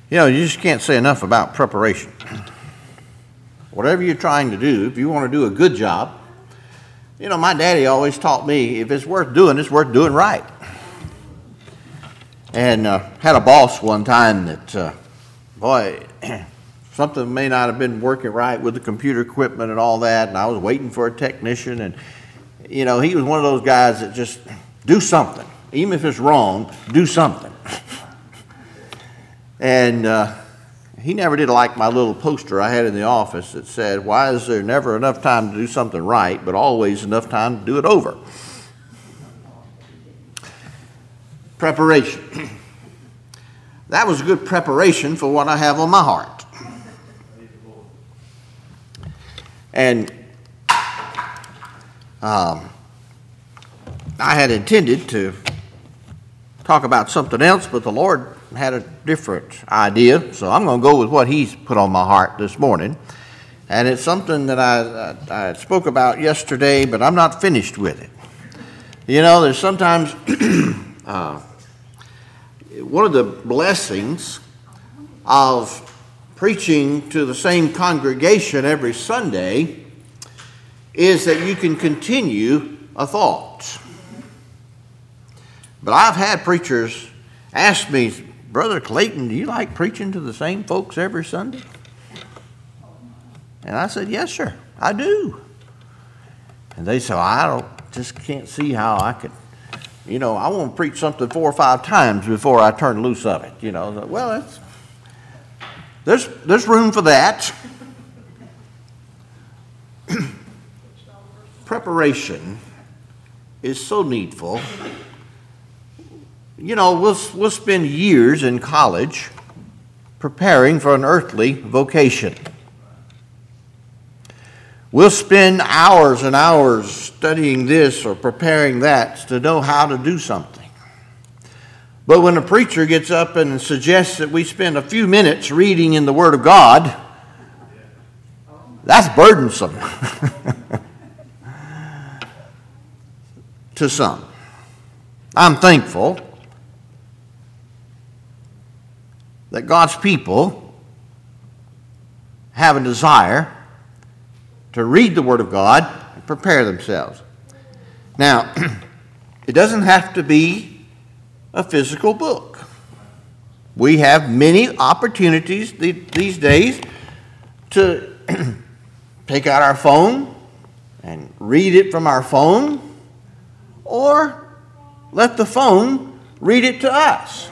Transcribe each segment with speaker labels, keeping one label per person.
Speaker 1: You just can't say enough about preparation. Whatever you're trying to do, if you want to do a good job, my daddy always taught me, if it's worth doing right. And had a boss one time that, something may not have been working right with the computer equipment and all that, and I was waiting for a technician, and, he was one of those guys that just do something. Even if it's wrong, do something. And he never did like my little poster I had in the office that said, "Why is there never enough time to do something right, but always enough time to do it over?" Preparation. That was a good preparation for what I have on my heart. And I had intended to talk about something else, but the Lord had a different idea, so I'm going to go with what He's put on my heart this morning. And it's something that I spoke about yesterday, but I'm not finished with it. There's sometimes one of the blessings of preaching to the same congregation every Sunday is that you can continue a thought. But I've had preachers ask me, "Brother Clayton, do you like preaching to the same folks every Sunday?" And I said, "Yes, sir, I do." And they said, just can't see how I could, I want to preach something 4 or 5 times before I turn loose of it. Well, there's room for that. Preparation is so needful. We'll spend years in college preparing for an earthly vocation. We'll spend hours and hours studying this or preparing that to know how to do something. But when a preacher gets up and suggests that we spend a few minutes reading in the Word of God, that's burdensome to some. I'm thankful that God's people have a desire to read the Word of God and prepare themselves. Now, it doesn't have to be a physical book. We have many opportunities these days to take out our phone and read it from our phone, or let the phone read it to us.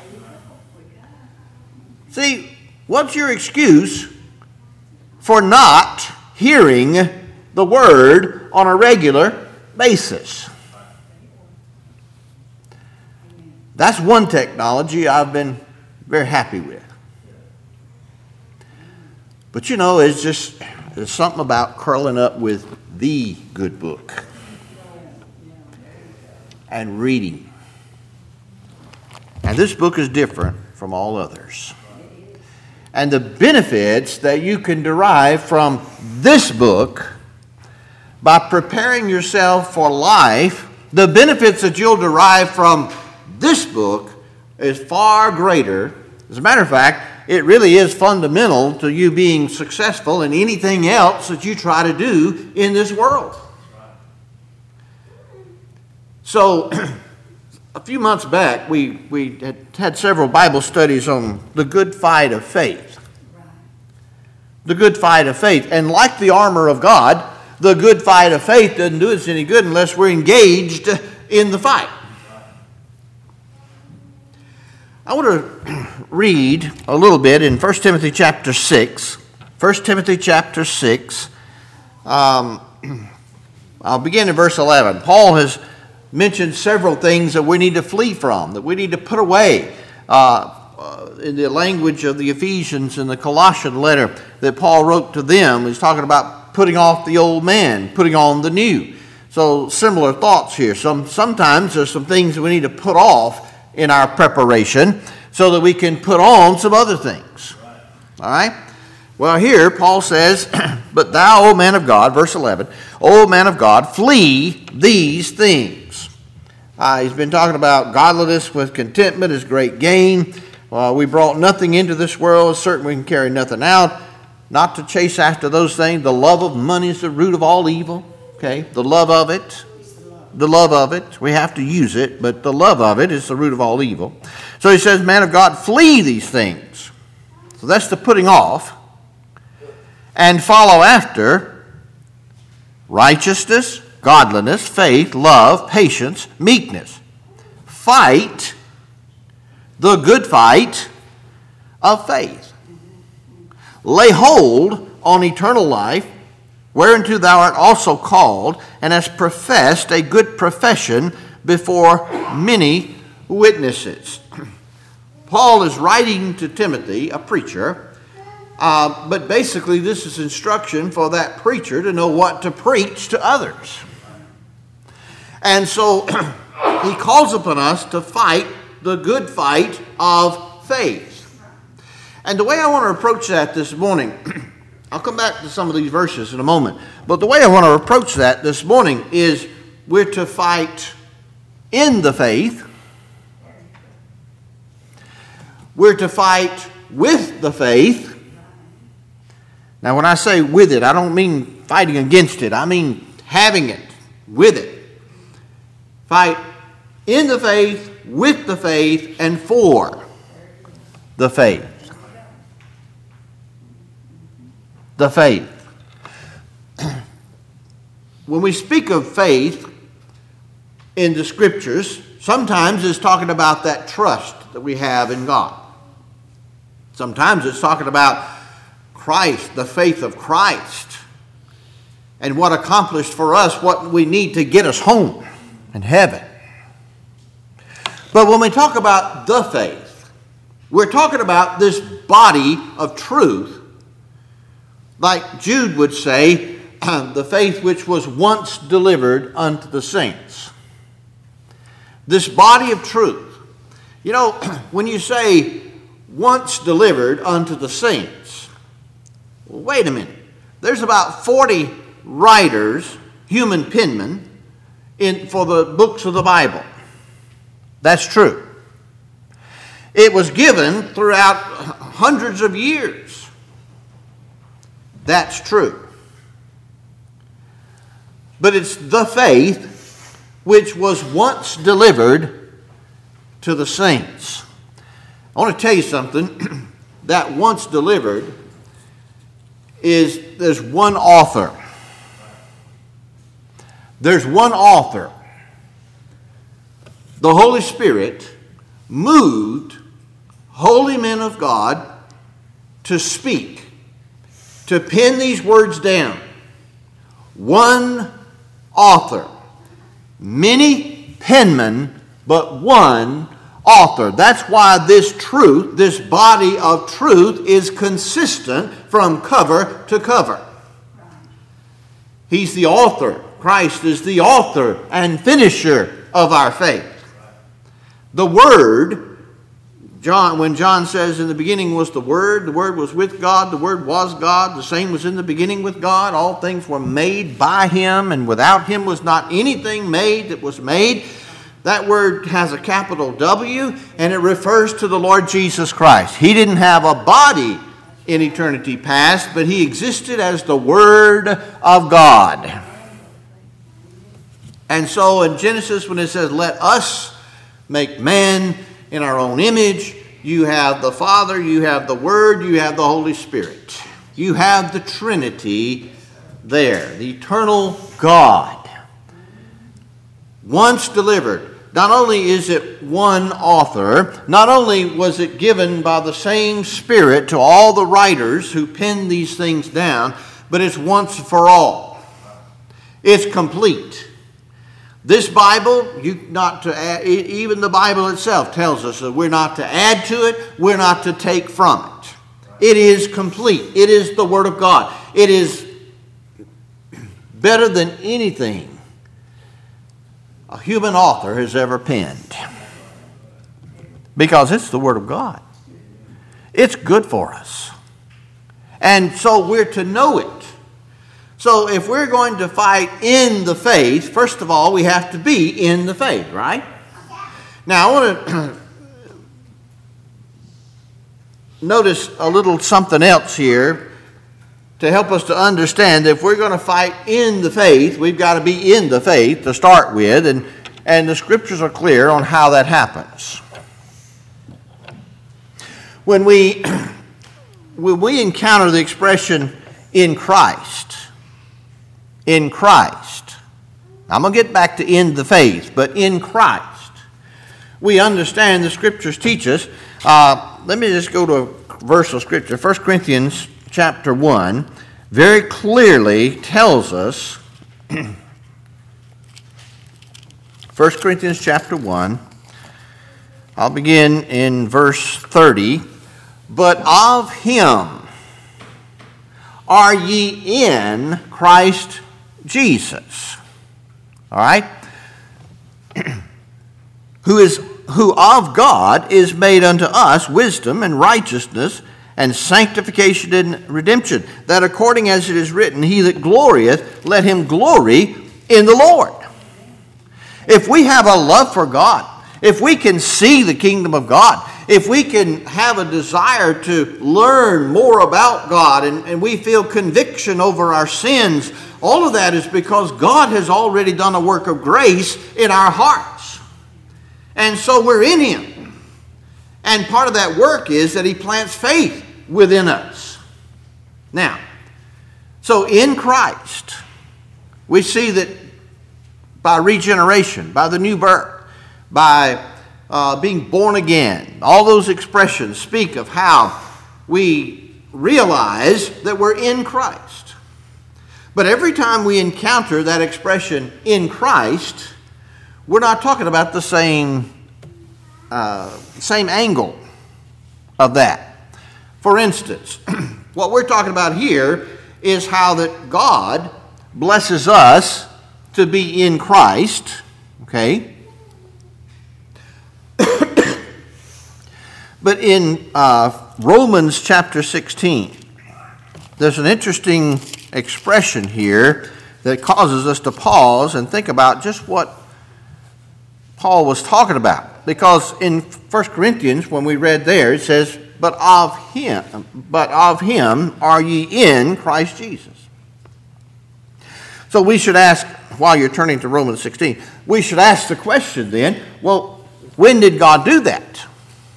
Speaker 1: See, what's your excuse for not hearing the Word on a regular basis? That's one technology I've been very happy with. But there's something about curling up with the good book and reading. And this book is different from all others. And the benefits that you can derive from this book by preparing yourself for life, the benefits that you'll derive from this book is far greater. As a matter of fact, it really is fundamental to you being successful in anything else that you try to do in this world. So, a few months back, we had several Bible studies on the good fight of faith. The good fight of faith. And like the armor of God, the good fight of faith doesn't do us any good unless we're engaged in the fight. I want to read a little bit in 1 Timothy chapter 6. 1 Timothy chapter 6. I'll begin in verse 11. Paul has mentioned several things that we need to flee from, that we need to put away. In the language of the Ephesians and the Colossian letter that Paul wrote to them, he's talking about putting off the old man, putting on the new. So similar thoughts here. Sometimes there's some things that we need to put off in our preparation so that we can put on some other things. All right? Well, here Paul says, "But thou, O man of God," verse 11, "O man of God, flee these things." He's been talking about godliness with contentment is great gain. We brought nothing into this world. Certainly we can carry nothing out. Not to chase after those things. The love of money is the root of all evil. Okay, the love of it. The love of it. We have to use it, but the love of it is the root of all evil. So he says, man of God, flee these things. So that's the putting off. And follow after righteousness, godliness, faith, love, patience, meekness. Fight the good fight of faith. Lay hold on eternal life, whereunto thou art also called, and hast professed a good profession before many witnesses. Paul is writing to Timothy, a preacher, but basically this is instruction for that preacher to know what to preach to others. And so he calls upon us to fight the good fight of faith. And the way I want to approach that this morning, I'll come back to some of these verses in a moment. But the way I want to approach that this morning is we're to fight in the faith. We're to fight with the faith. Now, when I say with it, I don't mean fighting against it. I mean having it, with it. Fight in the faith, with the faith, and for the faith. The faith. When we speak of faith in the Scriptures, sometimes it's talking about that trust that we have in God. Sometimes it's talking about Christ, the faith of Christ, and what accomplished for us, what we need to get us home in heaven. But when we talk about the faith, we're talking about this body of truth. Like Jude would say, the faith which was once delivered unto the saints. This body of truth. You know, when you say once delivered unto the saints, well, wait a minute. There's about 40 writers, human penmen, for the books of the Bible. That's true. It was given throughout hundreds of years. That's true. But it's the faith which was once delivered to the saints. I want to tell you something. That once delivered there's one author. There's one author. The Holy Spirit moved holy men of God to speak, to pen these words down. One author. Many penmen, but one author. That's why this truth, this body of truth, is consistent from cover to cover. He's the author. Christ is the author and finisher of our faith. The Word, when John says in the beginning was the Word was with God, the Word was God, the same was in the beginning with God, all things were made by Him, and without Him was not anything made that was made. That word has a capital W, and it refers to the Lord Jesus Christ. He didn't have a body in eternity past, but He existed as the Word of God. And so in Genesis, when it says, let us make man in our own image, you have the Father, you have the Word, you have the Holy Spirit. You have the Trinity there, the eternal God. Once delivered. Not only is it one author, not only was it given by the same Spirit to all the writers who penned these things down, but it's once for all. It's complete. This Bible, even the Bible itself tells us that we're not to add to it, we're not to take from it. It is complete. It is the Word of God. It is better than anything a human author has ever penned. Because it's the Word of God. It's good for us. And so we're to know it. So if we're going to fight in the faith, first of all, we have to be in the faith, right? Now, I want to notice a little something else here to help us to understand that if we're going to fight in the faith, we've got to be in the faith to start with, and the Scriptures are clear on how that happens. When we encounter the expression in Christ, I'm going to get back to in the faith, but in Christ, we understand the Scriptures teach us. Let me just go to a verse of Scripture. 1 Corinthians chapter 1 very clearly tells us, 1 Corinthians chapter 1, I'll begin in verse 30. But of him are ye in Christ Jesus. All right? Who of God is made unto us wisdom and righteousness and sanctification and redemption, that according as it is written, he that glorieth, let him glory in the Lord. If we have a love for God, if we can see the kingdom of God, if we can have a desire to learn more about God and we feel conviction over our sins, all of that is because God has already done a work of grace in our hearts. And so we're in Him. And part of that work is that He plants faith within us. Now, so in Christ, we see that by regeneration, by the new birth, by being born again, all those expressions speak of how we realize that we're in Christ. But every time we encounter that expression in Christ, we're not talking about the same angle of that. For instance, what we're talking about here is how that God blesses us to be in Christ, okay? But in Romans chapter 16, there's an interesting expression here that causes us to pause and think about just what Paul was talking about. Because in 1 Corinthians, when we read there, it says, but of him are ye in Christ Jesus. So we should ask, while you're turning to Romans 16, we should ask the question then, well, when did God do that?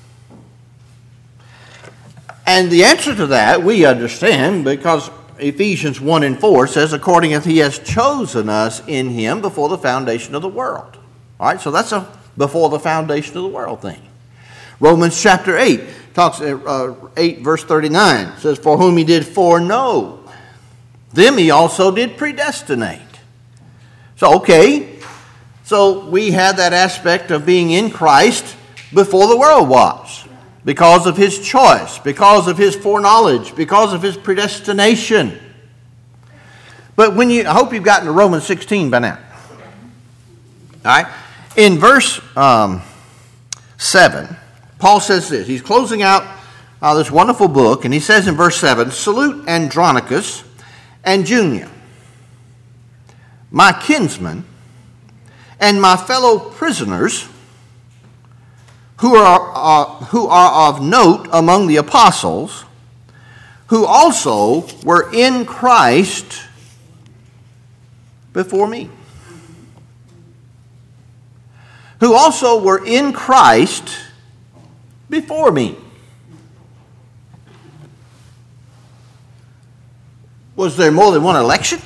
Speaker 1: And the answer to that we understand because Ephesians 1 and 4 says, according as He has chosen us in Him before the foundation of the world. All right, so that's a before the foundation of the world thing. Romans chapter 8 talks 8 verse 39 says, for whom He did foreknow, them He also did predestinate. So so we had that aspect of being in Christ before the world was. Because of His choice, because of His foreknowledge, because of His predestination. But I hope you've gotten to Romans 16 by now. All right? In verse 7, Paul says this. He's closing out this wonderful book, and he says in verse 7, salute Andronicus and Junia, my kinsmen and my fellow prisoners, who are of note among the apostles, who also were in Christ before me. Who also were in Christ before me. Was there more than one election?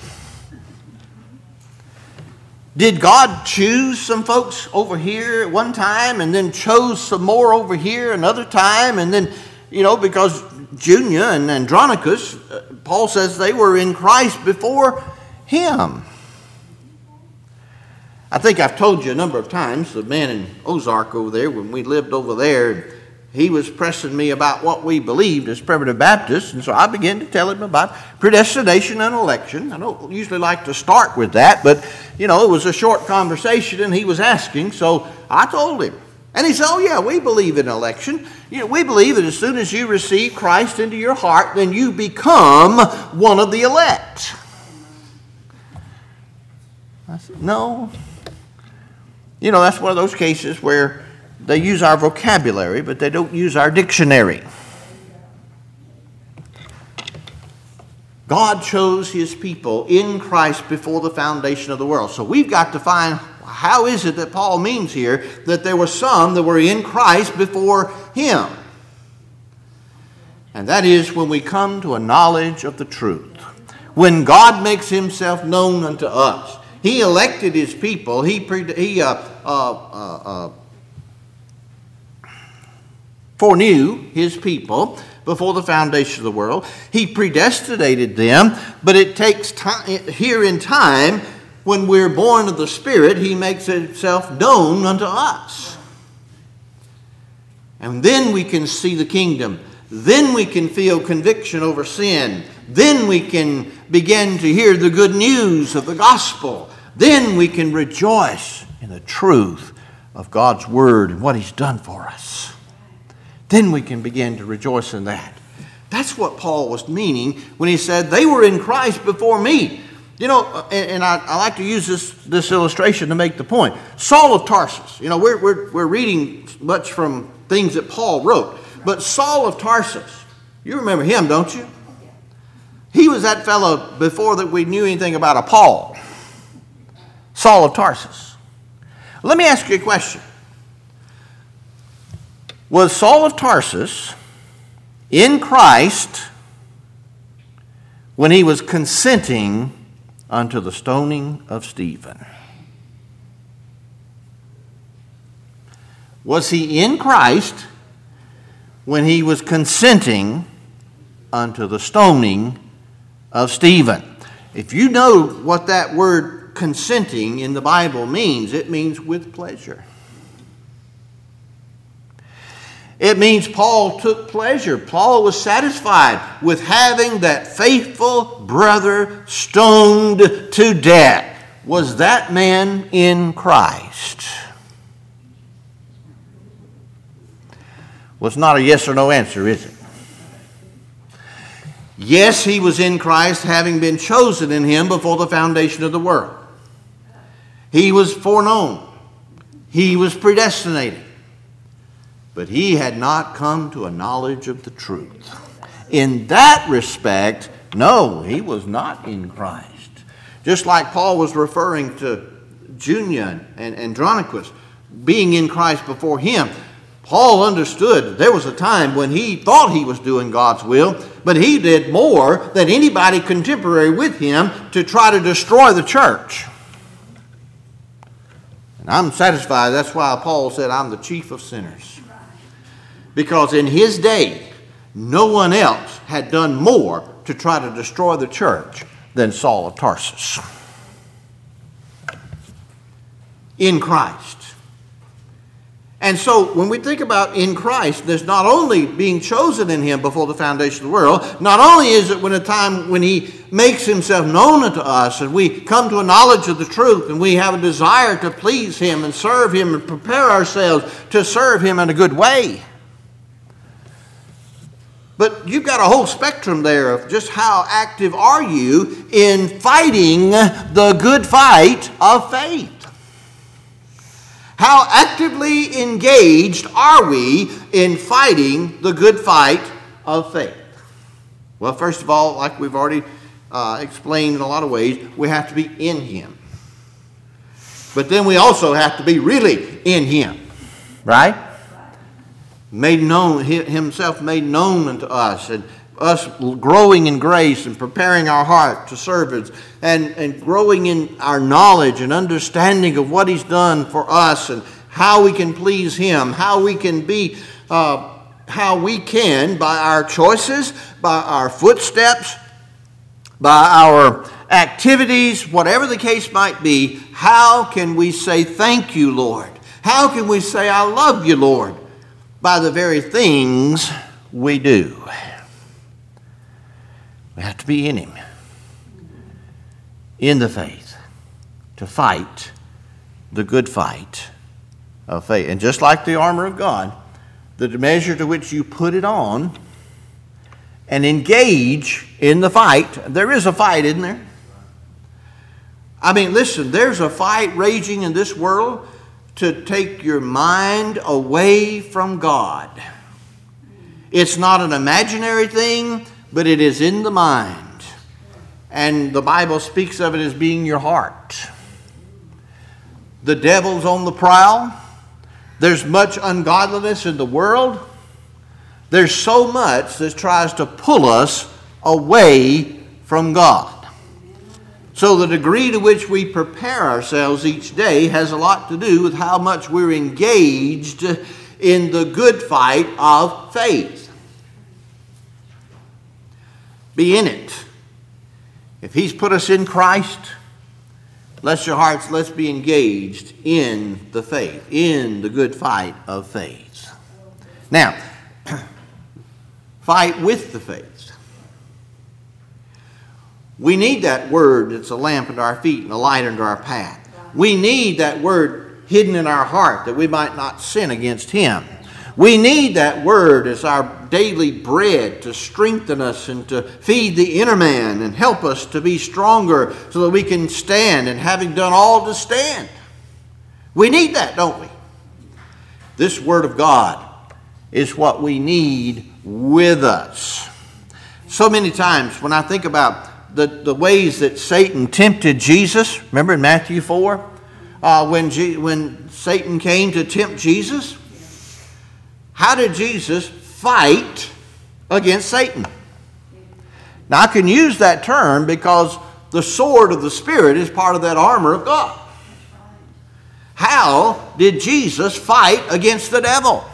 Speaker 1: Did God choose some folks over here at one time and then chose some more over here another time? And then, because Junia and Andronicus, Paul says they were in Christ before him. I think I've told you a number of times, the man in Ozark over there, when we lived over there, he was pressing me about what we believed as Primitive Baptists, and so I began to tell him about predestination and election. I don't usually like to start with that, but, it was a short conversation, and he was asking, so I told him. And he said, oh, yeah, we believe in election. We believe that as soon as you receive Christ into your heart, then you become one of the elect. I said, no. That's one of those cases where they use our vocabulary, but they don't use our dictionary. God chose his people in Christ before the foundation of the world. So we've got to find, how is it that Paul means here that there were some that were in Christ before him? And that is when we come to a knowledge of the truth. When God makes himself known unto us. He elected his people. He foreknew his people before the foundation of the world. He predestinated them, but it takes time. Here in time, when we're born of the Spirit, he makes himself known unto us. And then we can see the kingdom. Then we can feel conviction over sin. Then we can begin to hear the good news of the gospel. Then we can rejoice in the truth of God's word and what he's done for us. Then we can begin to rejoice in that. That's what Paul was meaning when he said, they were in Christ before me. You know, and I like to use this illustration to make the point. Saul of Tarsus. You know, we're reading much from things that Paul wrote. But Saul of Tarsus, you remember him, don't you? He was that fellow before that we knew anything about a Paul. Saul of Tarsus. Let me ask you a question. Was Saul of Tarsus in Christ when he was consenting unto the stoning of Stephen? Was he in Christ when he was consenting unto the stoning of Stephen? If you know what that word consenting in the Bible means, it means with pleasure. It means Paul took pleasure. Paul was satisfied with having that faithful brother stoned to death. Was that man in Christ? Well, it's not a yes or no answer, is it? Yes, he was in Christ, having been chosen in him before the foundation of the world. He was foreknown. He was predestinated. But he had not come to a knowledge of the truth. In that respect, no, he was not in Christ. Just like Paul was referring to Junia and Andronicus being in Christ before him, Paul understood there was a time when he thought he was doing God's will, but he did more than anybody contemporary with him to try to destroy the church. And I'm satisfied. That's why Paul said, I'm the chief of sinners. Because in his day, no one else had done more to try to destroy the church than Saul of Tarsus. In Christ. And so when we think about in Christ, there's not only being chosen in him before the foundation of the world, not only is it when a time when he makes himself known unto us and we come to a knowledge of the truth and we have a desire to please him and serve him and prepare ourselves to serve him in a good way. But you've got a whole spectrum there of just how active are you in fighting the good fight of faith. How actively engaged are we in fighting the good fight of faith? Well, first of all, like we've already explained in a lot of ways, we have to be in him. But then we also have to be really in him, right? Made known, himself made known unto us, and us growing in grace and preparing our heart to serve it, and growing in our knowledge and understanding of what he's done for us and how we can please him, how we can be, how we can, by our choices, by our footsteps, by our activities, whatever the case might be, how can we say thank you, Lord? How can we say I love you, Lord? By the very things we do. We have to be in him, in the faith, to fight the good fight of faith. And just like the armor of God, the measure to which you put it on and engage in the fight, there is a fight, isn't there? I mean, listen, there's a fight raging in this world to take your mind away from God. It's not an imaginary thing, but it is in the mind. And the Bible speaks of it as being your heart. The devil's on the prowl. There's much ungodliness in the world. There's so much that tries to pull us away from God. So the degree to which we prepare ourselves each day has a lot to do with how much we're engaged in the good fight of faith. Be in it. If He's put us in Christ, bless your hearts, let's be engaged in the faith, in the good fight of faith. Now, fight with the faith. We need that word that's a lamp unto our feet and a light unto our path. We need that word hidden in our heart that we might not sin against Him. We need that word as our daily bread to strengthen us and to feed the inner man and help us to be stronger so that we can stand, and having done all to stand. We need that, don't we? This word of God is what we need with us. So many times when I think about the ways that Satan tempted Jesus, remember in Matthew 4, when Satan came to tempt Jesus, how did Jesus fight against Satan? Now I can use that term because the sword of the Spirit is part of that armor of God. How did Jesus fight against the devil?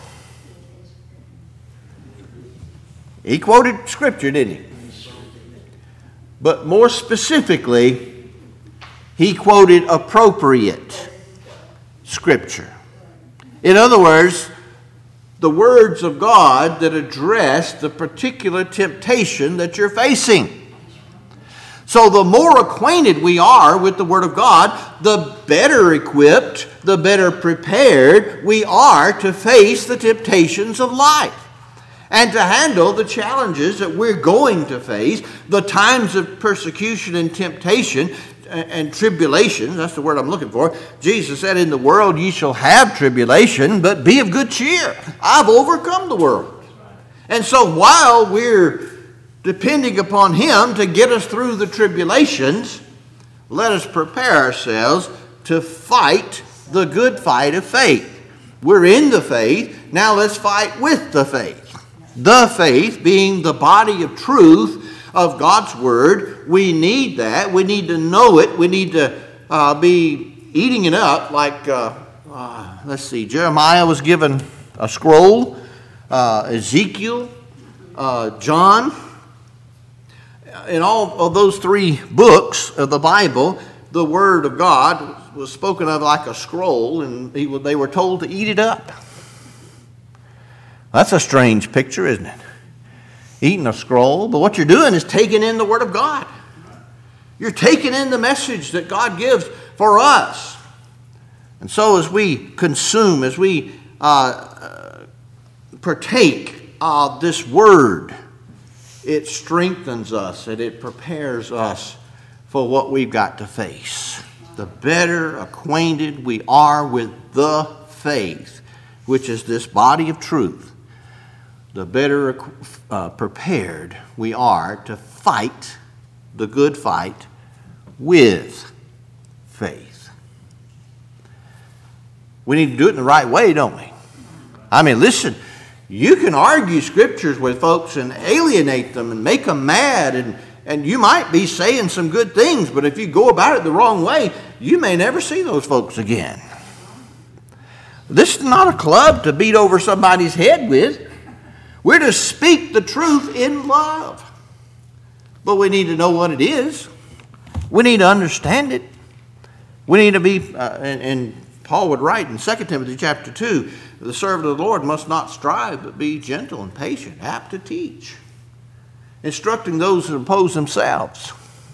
Speaker 1: He quoted Scripture, didn't he? But more specifically, he quoted appropriate Scripture. In other words, the words of God that address the particular temptation that you're facing. So the more acquainted we are with the Word of God, the better equipped, the better prepared we are to face the temptations of life and to handle the challenges that we're going to face, the times of persecution and temptation and tribulation. That's the word I'm looking for. Jesus said, in the world ye shall have tribulation, but be of good cheer. I've overcome the world. And so while we're depending upon Him to get us through the tribulations, let us prepare ourselves to fight the good fight of faith. We're in the faith. Now let's fight with the faith. The faith being the body of truth of God's Word. We need that. We need to know it. We need to be eating it up like, let's see, Jeremiah was given a scroll, Ezekiel, John. In all of those three books of the Bible, the Word of God was spoken of like a scroll, and they were told to eat it up. That's a strange picture, isn't it? Eating a scroll, but what you're doing is taking in the Word of God. You're taking in the message that God gives for us. And so as we consume, as we partake of this Word, it strengthens us and it prepares us for what we've got to face. The better acquainted we are with the faith, which is this body of truth, the better prepared we are to fight the good fight with faith. We need to do it in the right way, don't we? I mean, listen, you can argue Scriptures with folks and alienate them and make them mad, and you might be saying some good things, but if you go about it the wrong way, you may never see those folks again. This is not a club to beat over somebody's head with. We're to speak the truth in love. But we need to know what it is. We need to understand it. We need to be, and Paul would write in 2 Timothy chapter 2, the servant of the Lord must not strive, but be gentle and patient, apt to teach, instructing those that oppose themselves.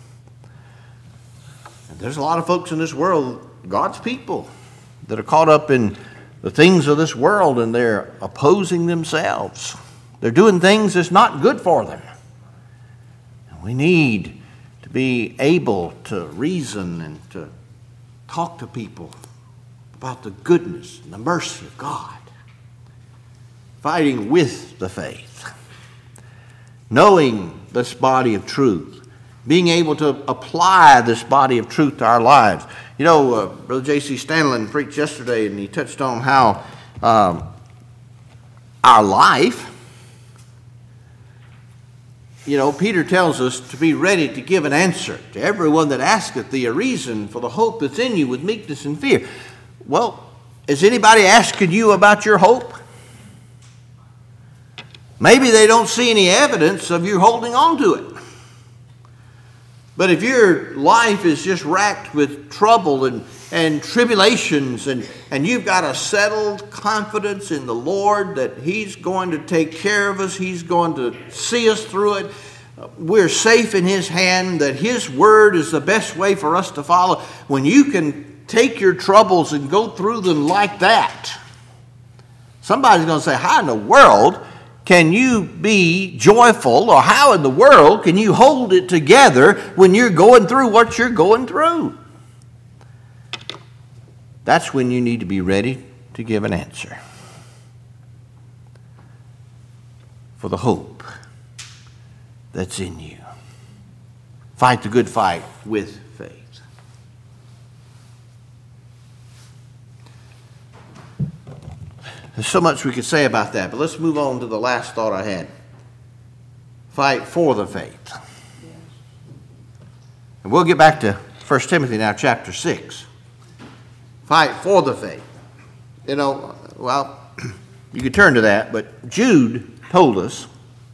Speaker 1: And there's a lot of folks in this world, God's people, that are caught up in the things of this world, and they're opposing themselves. They're doing things that's not good for them. And we need to be able to reason and to talk to people about the goodness and the mercy of God. Fighting with the faith. Knowing this body of truth being able to apply this body of truth to our lives. You know, Brother J.C. Stanlin preached yesterday, and he touched on how our life, you know, Peter tells us to be ready to give an answer to everyone that asketh thee a reason for the hope that's in you with meekness and fear. Well, is anybody asking you about your hope? Maybe they don't see any evidence of you holding on to it. But if your life is just racked with trouble and tribulations, and you've got a settled confidence in the Lord that He's going to take care of us, He's going to see us through it, we're safe in His hand, that His word is the best way for us to follow. When you can take your troubles and go through them like that, somebody's going to say, how in the world can you be joyful, or how in the world can you hold it together when you're going through what you're going through? That's when you need to be ready to give an answer for the hope that's in you. Fight the good fight with faith. There's so much we could say about that, but let's move on to the last thought I had. Fight for the faith. And we'll get back to 1 Timothy now, chapter 6. Fight for the faith. You know, well, you could turn to that, but Jude told us,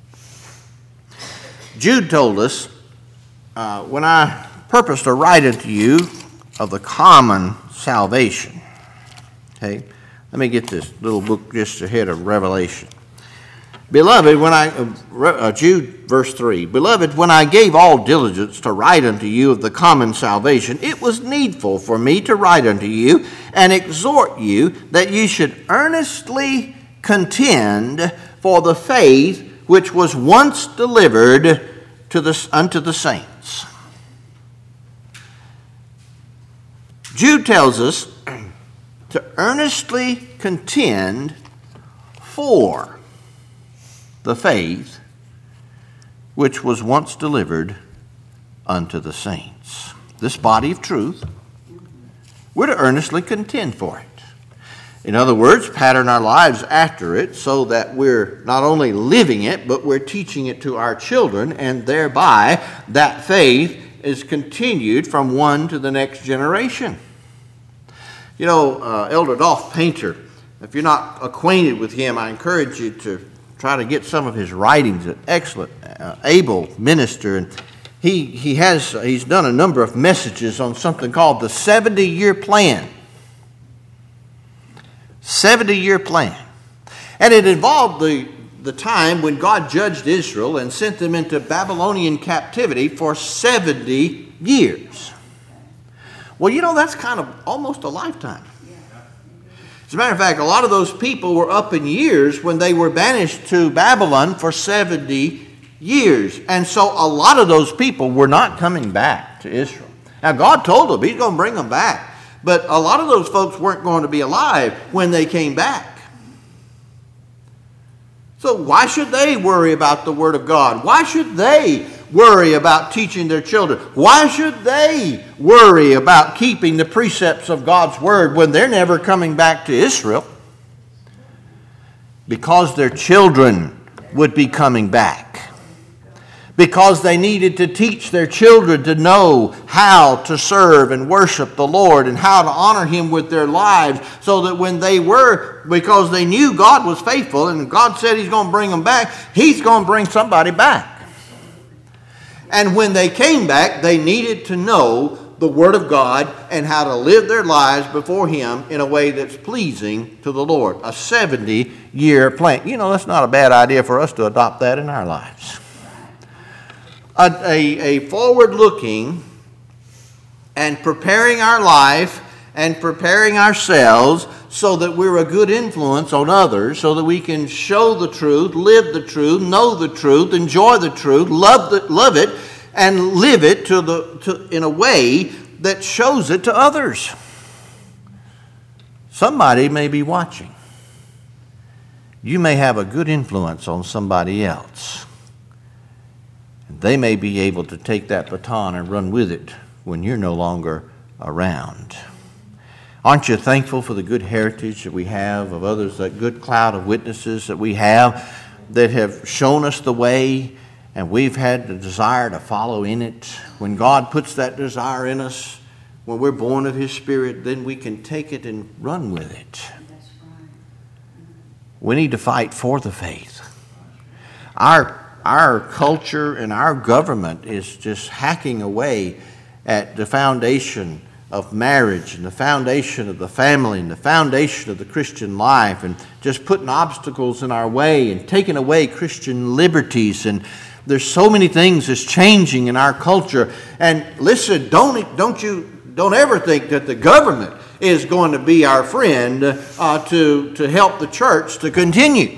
Speaker 1: when I purposed to write unto you of the common salvation. Okay? Let me get this little book just ahead of Revelation. Beloved, Jude verse 3, Beloved, when I gave all diligence to write unto you of the common salvation, it was needful for me to write unto you and exhort you that you should earnestly contend for the faith which was once delivered unto the saints. Jude tells us to earnestly contend for the faith which was once delivered unto the saints. This body of truth, we're to earnestly contend for it. In other words, pattern our lives after it so that we're not only living it, but we're teaching it to our children, and thereby that faith is continued from one to the next generation. You know, Elder Dolph Painter, if you're not acquainted with him, I encourage you to try to get some of his writings. An excellent, able minister. And he's done a number of messages on something called the 70-year plan. 70-year plan. And it involved the time when God judged Israel and sent them into Babylonian captivity for 70 years. Well, you know, that's kind of almost a lifetime. As a matter of fact, a lot of those people were up in years when they were banished to Babylon for 70 years. And so a lot of those people were not coming back to Israel. Now, God told them He's going to bring them back. But a lot of those folks weren't going to be alive when they came back. So why should they worry about the Word of God? Why should they worry about teaching their children? Why should they worry about keeping the precepts of God's Word when they're never coming back to Israel? Because their children would be coming back. Because they needed to teach their children to know how to serve and worship the Lord and how to honor Him with their lives, so that when they were, because they knew God was faithful and God said He's going to bring them back, He's going to bring somebody back. And when they came back, they needed to know the Word of God and how to live their lives before Him in a way that's pleasing to the Lord. A 70-year plan. You know, that's not a bad idea for us to adopt that in our lives. A forward-looking and preparing our life and preparing ourselves so that we're a good influence on others, so that we can show the truth, live the truth, know the truth, enjoy the truth, love it, and live it in a way that shows it to others. Somebody may be watching. You may have a good influence on somebody else. they may be able to take that baton and run with it when you're no longer around. Aren't you thankful for the good heritage that we have of others, that good cloud of witnesses that we have that have shown us the way, and we've had the desire to follow in it? When God puts that desire in us, when we're born of His Spirit, then we can take it and run with it. We need to fight for the faith. Our culture and our government is just hacking away at the foundation of marriage and the foundation of the family and the foundation of the Christian life, and just putting obstacles in our way and taking away Christian liberties. And there's so many things that's changing in our culture. And listen, don't ever think that the government is going to be our friend to help the church to continue.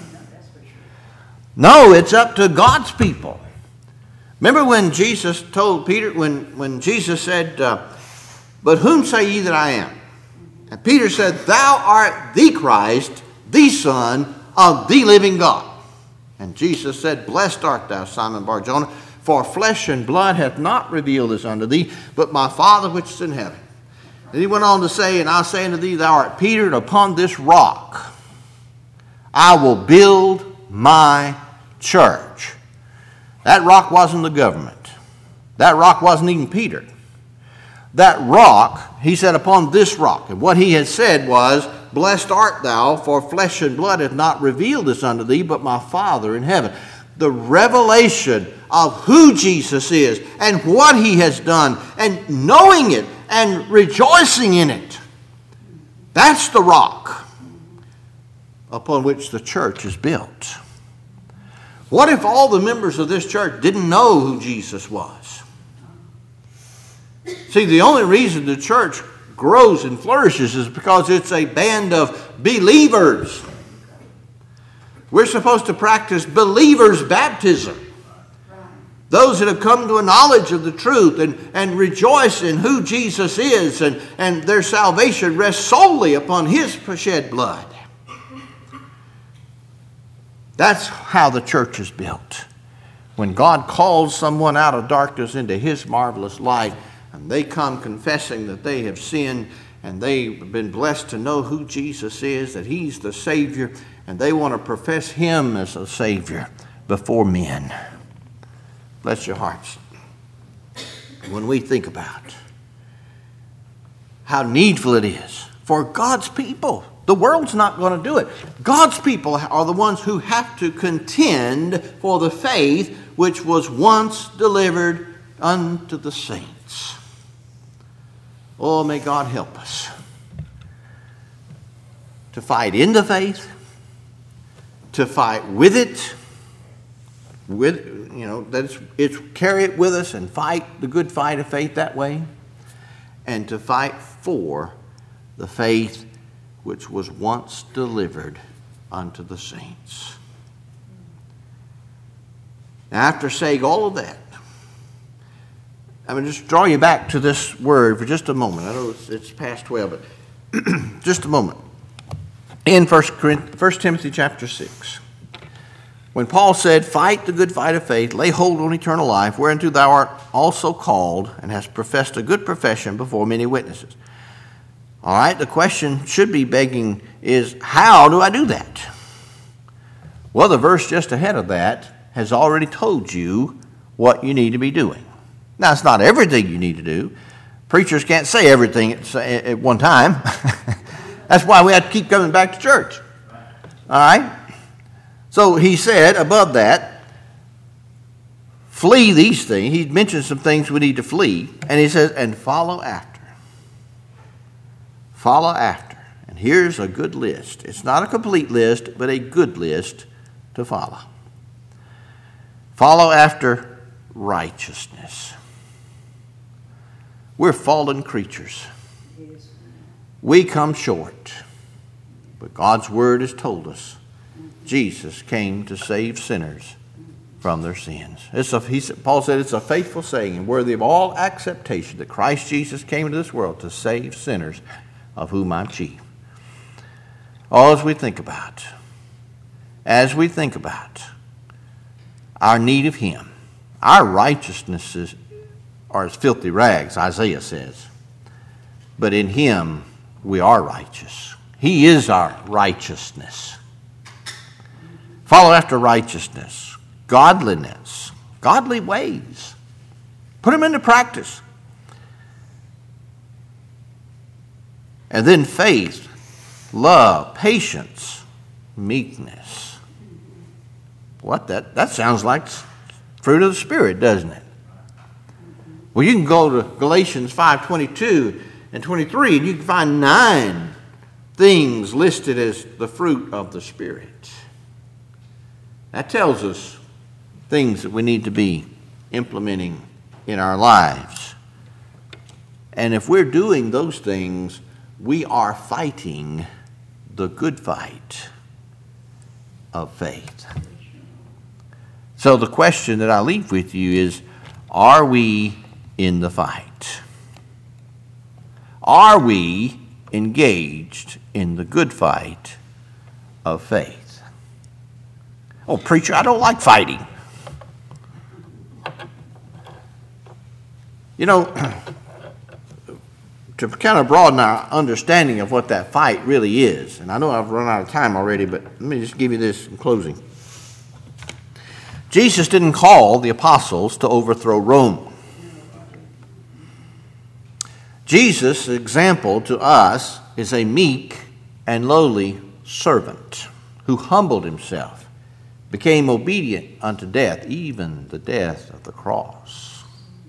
Speaker 1: No, it's up to God's people. Remember when Jesus told Peter, when Jesus said, "But whom say ye that I am?" And Peter said, "Thou art the Christ, the Son of the living God." And Jesus said, "Blessed art thou, Simon Bar-Jonah, for flesh and blood hath not revealed this unto thee, but my Father which is in heaven." And he went on to say, "And I say unto thee, thou art Peter, and upon this rock I will build my church." That rock wasn't the government. That rock wasn't even Peter. That rock, he said, upon this rock. And what he had said was, "Blessed art thou, for flesh and blood hath not revealed this unto thee, but my Father in heaven." The revelation of who Jesus is and what He has done, and knowing it and rejoicing in it. That's the rock upon which the church is built. What if all the members of this church didn't know who Jesus was? See, the only reason the church grows and flourishes is because it's a band of believers. We're supposed to practice believers' baptism. Those that have come to a knowledge of the truth and rejoice in who Jesus is, and their salvation rests solely upon His shed blood. That's how the church is built. When God calls someone out of darkness into His marvelous light, and they come confessing that they have sinned, and they've been blessed to know who Jesus is, that He's the Savior, and they want to profess Him as a Savior before men. Bless your hearts. When we think about how needful it is for God's people, the world's not going to do it. God's people are the ones who have to contend for the faith which was once delivered unto the saints. Oh, may God help us to fight in the faith, to fight with it, it's carry it with us and fight the good fight of faith that way, and to fight for the faith which was once delivered unto the saints. Now, after saying all of that, I'm going to just draw you back to this word for just a moment. I know it's past 12, but just a moment. In 1 Timothy chapter 6, when Paul said, "Fight the good fight of faith, lay hold on eternal life, whereunto thou art also called, and hast professed a good profession before many witnesses." All right, the question should be begging is, how do I do that? Well, the verse just ahead of that has already told you what you need to be doing. Now, it's not everything you need to do. Preachers can't say everything at one time. That's why we have to keep coming back to church. All right? So he said above that, flee these things. He mentioned some things we need to flee. And he says, and follow after. Follow after. And here's a good list. It's not a complete list, but a good list to follow. Follow after righteousness. We're fallen creatures. We come short. But God's word has told us Jesus came to save sinners from their sins. Paul said it's a faithful saying and worthy of all acceptation that Christ Jesus came into this world to save sinners, of whom I'm chief. All as we think about our need of Him, Our righteousnesses are as filthy rags, Isaiah says. But in him we are righteous. He is our righteousness. Follow after righteousness, godliness, godly ways. Put them into practice. And then faith, love, patience, meekness. What? That sounds like fruit of the Spirit, doesn't it? Well, you can go to Galatians 5:22 and 23, and you can find 9 things listed as the fruit of the Spirit. That tells us things that we need to be implementing in our lives. And if we're doing those things, we are fighting the good fight of faith. So the question that I leave with you is, are we in the fight? Are we engaged in the good fight of faith? Oh, preacher, I don't like fighting. You know, to kind of broaden our understanding of what that fight really is, and I know I've run out of time already, but let me just give you this in closing. Jesus didn't call the apostles to overthrow Rome. Jesus' example to us is a meek and lowly servant who humbled himself, became obedient unto death, even the death of the cross.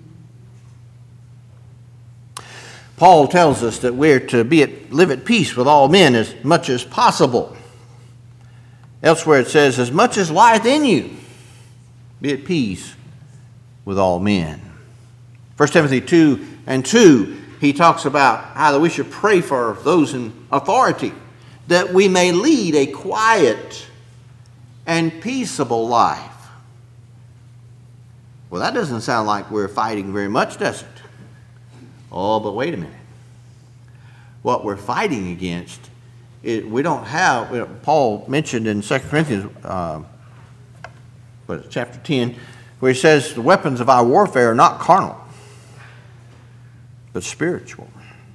Speaker 1: Paul tells us that we're to live at peace with all men as much as possible. Elsewhere it says, as much as lieth in you, be at peace with all men. 1 Timothy 2:2, he talks about how that we should pray for those in authority, that we may lead a quiet and peaceable life. Well, that doesn't sound like we're fighting very much, does it? Oh, but wait a minute. What we're fighting against, we don't have, Paul mentioned in 2 Corinthians, chapter 10, where he says the weapons of our warfare are not carnal, but spiritual.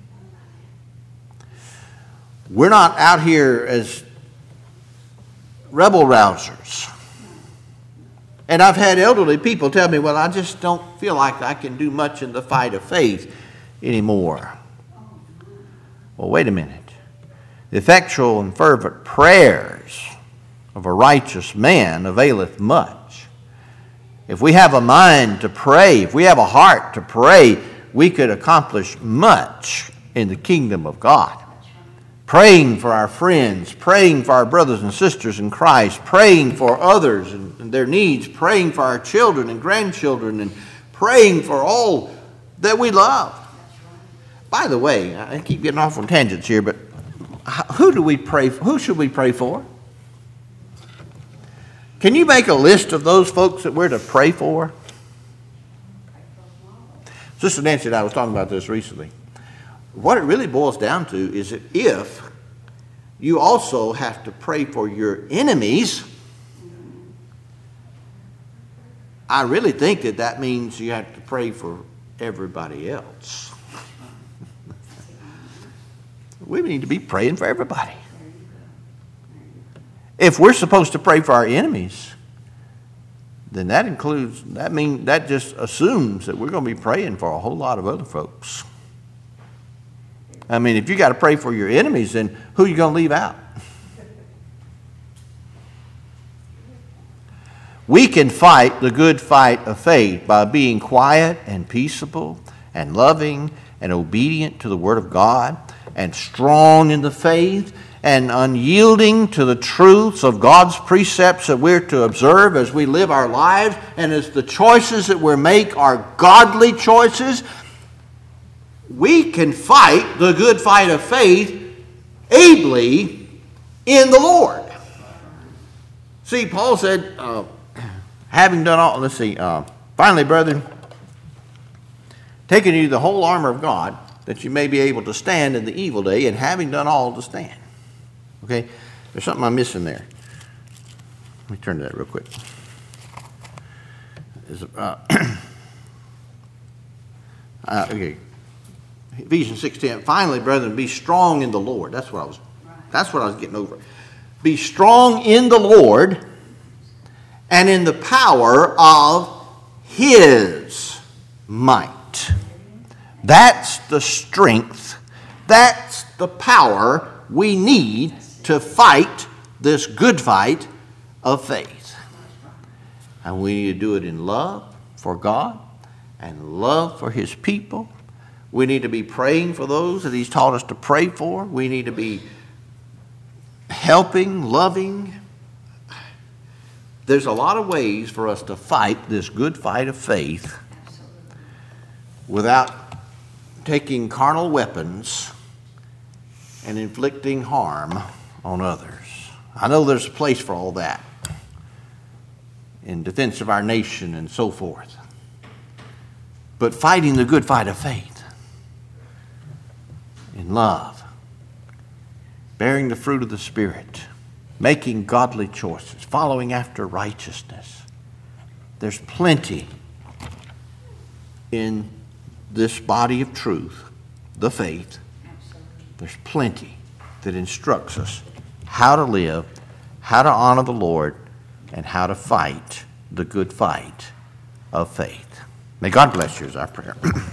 Speaker 1: We're not out here as rebel rousers. And I've had elderly people tell me, well, I just don't feel like I can do much in the fight of faith anymore. Well, wait a minute. The effectual and fervent prayers of a righteous man availeth much. If we have a mind to pray, if we have a heart to pray, we could accomplish much in the kingdom of God. Praying for our friends, praying for our brothers and sisters in Christ, praying for others and their needs, praying for our children and grandchildren, and praying for all that we love. By the way, I keep getting off on tangents here, but who do we pray for? Who should we pray for? Can you make a list of those folks that we're to pray for? Sister Nancy and I was talking about this recently. What it really boils down to is that if you also have to pray for your enemies, I really think that means you have to pray for everybody else. We need to be praying for everybody. If we're supposed to pray for our enemies, then that just assumes that we're going to be praying for a whole lot of other folks. I mean, if you got to pray for your enemies, then who are you going to leave out? We can fight the good fight of faith by being quiet and peaceable and loving and obedient to the Word of God and strong in the faith and unyielding to the truths of God's precepts that we're to observe as we live our lives, and as the choices that we make are godly choices. We can fight the good fight of faith ably in the Lord. See, Paul said, having done all, finally, brethren, taking you the whole armor of God, that you may be able to stand in the evil day, and having done all to stand. Okay? There's something I'm missing there. Let me turn to that real quick. is okay. Ephesians 6:10. Finally, brethren, be strong in the Lord. That's what I was getting over. Be strong in the Lord and in the power of His might. That's the strength. That's the power we need to fight this good fight of faith. And we need to do it in love for God and love for His people. We need to be praying for those that He's taught us to pray for. We need to be helping, loving. There's a lot of ways for us to fight this good fight of faith without taking carnal weapons and inflicting harm on others. I know there's a place for all that in defense of our nation and so forth. But fighting the good fight of faith in love, bearing the fruit of the Spirit, making godly choices, following after righteousness. There's plenty in this body of truth, the faith. There's plenty that instructs us how to live, how to honor the Lord, and how to fight the good fight of faith. May God bless you is our prayer.